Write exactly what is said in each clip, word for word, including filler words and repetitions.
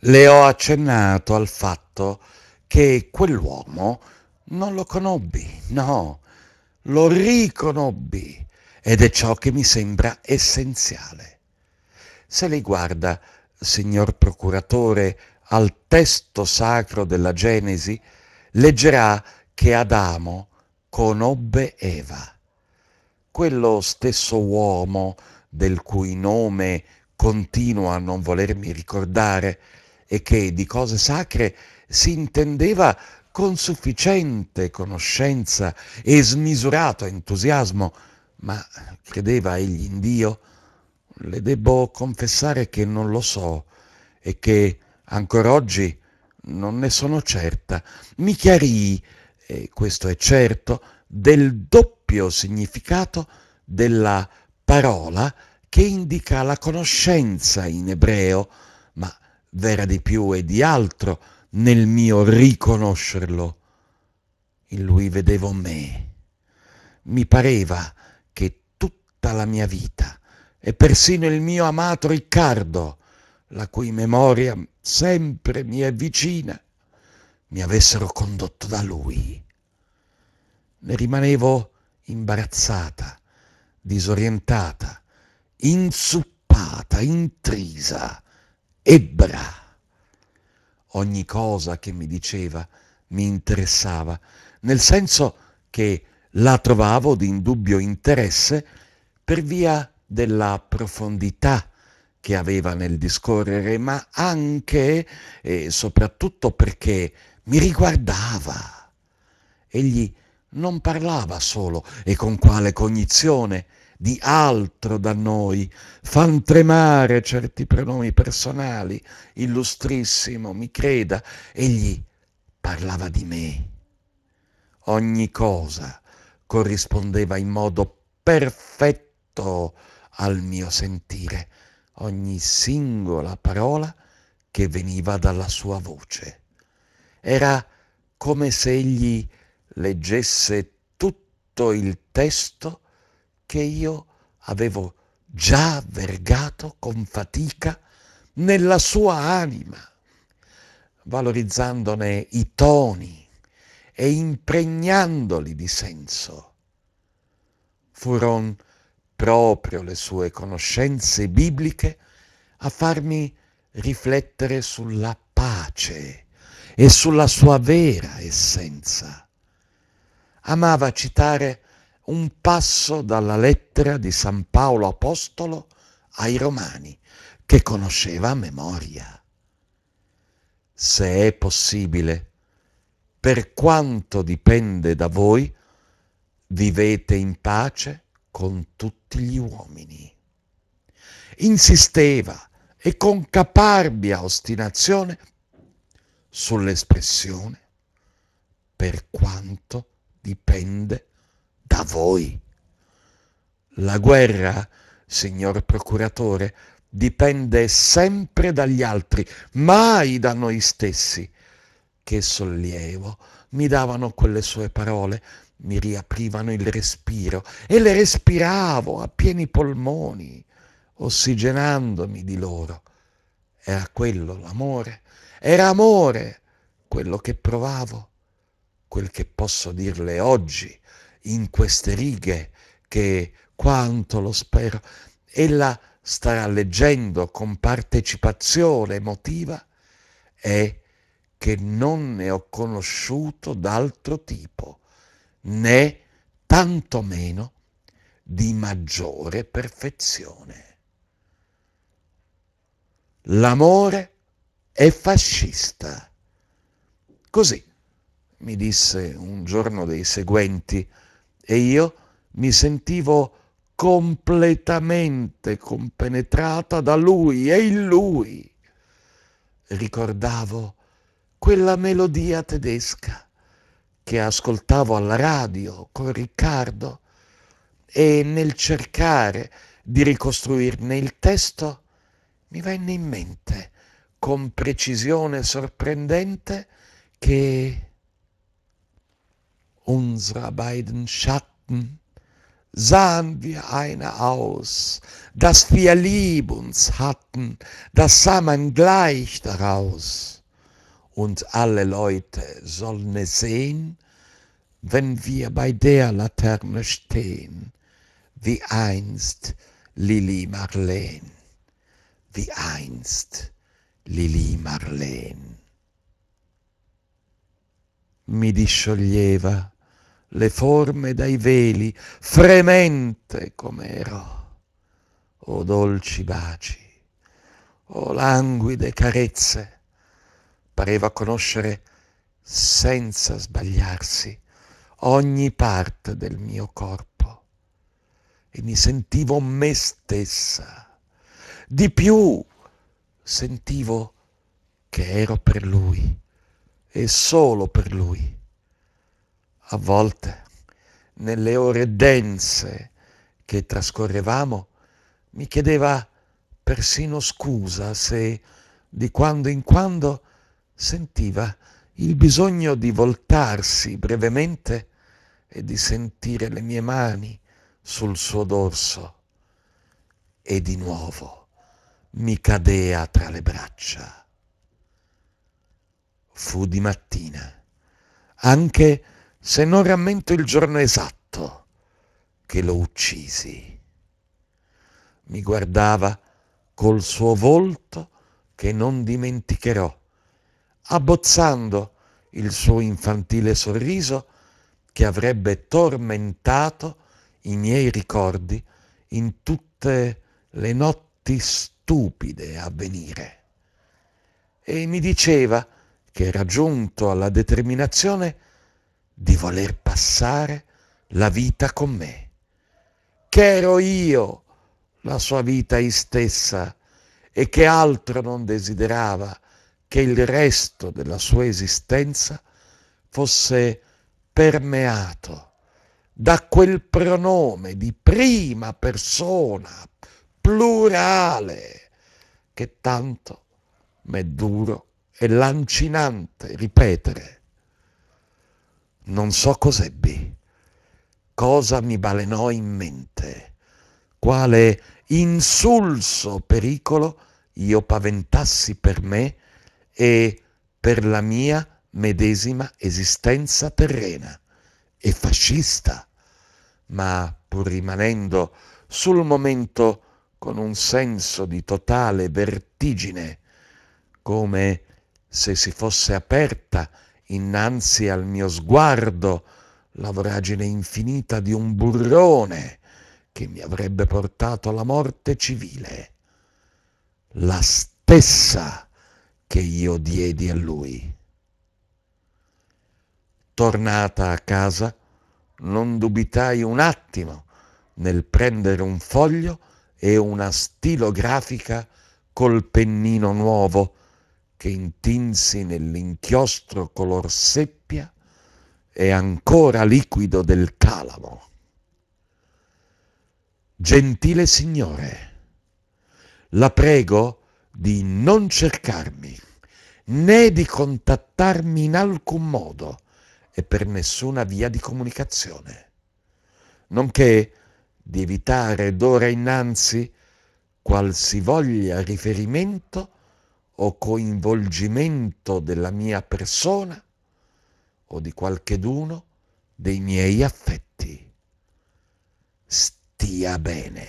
Le ho accennato al fatto che quell'uomo non lo conobbi, no, lo riconobbi ed è ciò che mi sembra essenziale. Se lei guarda, signor procuratore, al testo sacro della Genesi, leggerà che Adamo conobbe Eva. Quello stesso uomo del cui nome continuo a non volermi ricordare e che di cose sacre si intendeva con sufficiente conoscenza e smisurato entusiasmo, ma credeva egli in Dio, le debbo confessare che non lo so e che ancora oggi non ne sono certa. Mi chiarii, e questo è certo, del doppio significato della parola che indica la conoscenza in ebreo, ma vera di più e di altro nel mio riconoscerlo. In lui vedevo me. Mi pareva che tutta la mia vita e persino il mio amato Riccardo, la cui memoria sempre mi è vicina, mi avessero condotto da lui. Ne rimanevo imbarazzata, disorientata, inzuppata, intrisa, ebbra. Ogni cosa che mi diceva mi interessava, nel senso che la trovavo di indubbio interesse per via della profondità che aveva nel discorrere, ma anche e soprattutto perché mi riguardava. Egli non parlava solo, e con quale cognizione, di altro da noi, fan tremare certi prenomi personali, illustrissimo, mi creda, egli parlava di me. Ogni cosa corrispondeva in modo perfetto al mio sentire, ogni singola parola che veniva dalla sua voce. Era come se egli leggesse tutto il testo che io avevo già vergato con fatica nella sua anima, valorizzandone i toni e impregnandoli di senso. Furon proprio le sue conoscenze bibliche a farmi riflettere sulla pace e sulla sua vera essenza. Amava citare un passo dalla lettera di San Paolo Apostolo ai Romani, che conosceva a memoria. Se è possibile, per quanto dipende da voi, vivete in pace con tutti gli uomini. Insisteva e con caparbia ostinazione sull'espressione per quanto dipende da voi. La guerra, signor procuratore, dipende sempre dagli altri, mai da noi stessi. Che sollievo mi davano quelle sue parole, mi riaprivano il respiro e le respiravo a pieni polmoni, ossigenandomi di loro. Era quello l'amore, era amore quello che provavo, quel che posso dirle oggi in queste righe che, quanto lo spero, ella starà leggendo con partecipazione emotiva, è che non ne ho conosciuto d'altro tipo, né tantomeno di maggiore perfezione. L'amore è fascista. Così mi disse un giorno dei seguenti, e io mi sentivo completamente compenetrata da lui e in lui. Ricordavo quella melodia tedesca che ascoltavo alla radio con Riccardo e nel cercare di ricostruirne il testo mi venne in mente con precisione sorprendente che unsere beiden Schatten sahen wir eine aus, dass wir lieb uns hatten, das sah man gleich daraus. Und alle Leute sollen es sehen, wenn wir bei der Laterne stehen, wie einst Lili Marleen, wie einst Lili Marleen. Mi discioglieva le forme dai veli, fremente com'ero. O dolci baci, o languide carezze, pareva conoscere senza sbagliarsi ogni parte del mio corpo e mi sentivo me stessa. Di più, sentivo che ero per lui e solo per lui. A volte, nelle ore dense che trascorrevamo, mi chiedeva persino scusa se di quando in quando sentiva il bisogno di voltarsi brevemente e di sentire le mie mani sul suo dorso. E di nuovo mi cadea tra le braccia. Fu di mattina, anche se non rammento il giorno esatto, che lo uccisi. Mi guardava col suo volto che non dimenticherò, abbozzando il suo infantile sorriso che avrebbe tormentato i miei ricordi in tutte le notti stupide a venire. E mi diceva che era giunto alla determinazione di voler passare la vita con me, che ero io la sua vita istessa e che altro non desiderava che il resto della sua esistenza fosse permeato da quel pronome di prima persona plurale che tanto m'è duro e lancinante ripetere. Non so cos'ebbi, cosa mi balenò in mente, quale insulso pericolo io paventassi per me e per la mia medesima esistenza terrena e fascista, ma pur rimanendo sul momento con un senso di totale vertigine, come se si fosse aperta innanzi al mio sguardo la voragine infinita di un burrone che mi avrebbe portato alla morte civile, la stessa che io diedi a lui. Tornata a casa, non dubitai un attimo nel prendere un foglio e una stilografica col pennino nuovo che intinsi nell'inchiostro color seppia e ancora liquido del calamo. Gentile signore, la prego di non cercarmi, né di contattarmi in alcun modo e per nessuna via di comunicazione, nonché di evitare d'ora innanzi qualsivoglia riferimento o coinvolgimento della mia persona o di qualcheduno dei miei affetti. Stia bene.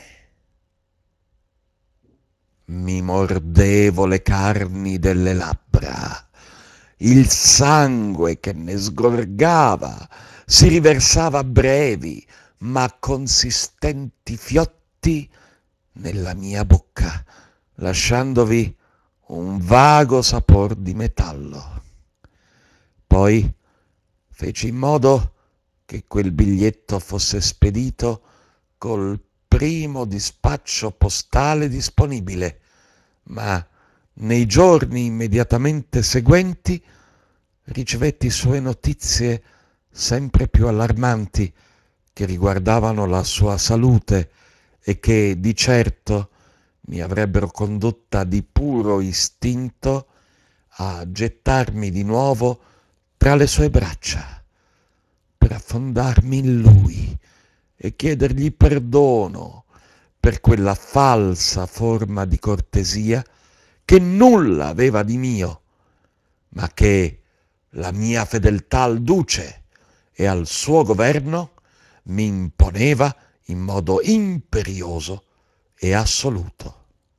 Mi mordevo le carni delle labbra, il sangue che ne sgorgava si riversava a brevi ma consistenti fiotti nella mia bocca, lasciandovi un vago sapor di metallo. Poi feci in modo che quel biglietto fosse spedito col primo dispaccio postale disponibile, ma nei giorni immediatamente seguenti ricevetti sue notizie sempre più allarmanti che riguardavano la sua salute e che di certo mi avrebbero condotta di puro istinto a gettarmi di nuovo tra le sue braccia per affondarmi in lui e chiedergli perdono per quella falsa forma di cortesia che nulla aveva di mio, ma che la mia fedeltà al duce e al suo governo mi imponeva in modo imperioso e assoluto.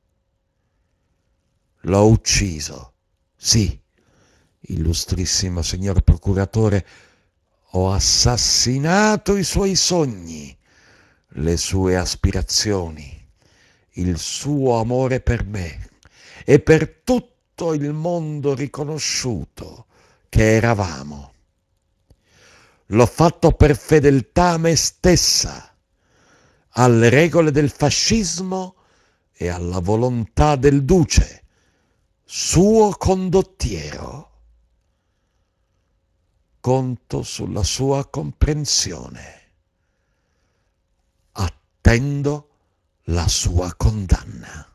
L'ho ucciso, sì, illustrissimo signor procuratore, ho assassinato i suoi sogni, le sue aspirazioni, il suo amore per me e per tutto il mondo riconosciuto che eravamo. L'ho fatto per fedeltà a me stessa, alle regole del fascismo e alla volontà del duce, suo condottiero. Conto sulla sua comprensione. Attendo la sua condanna.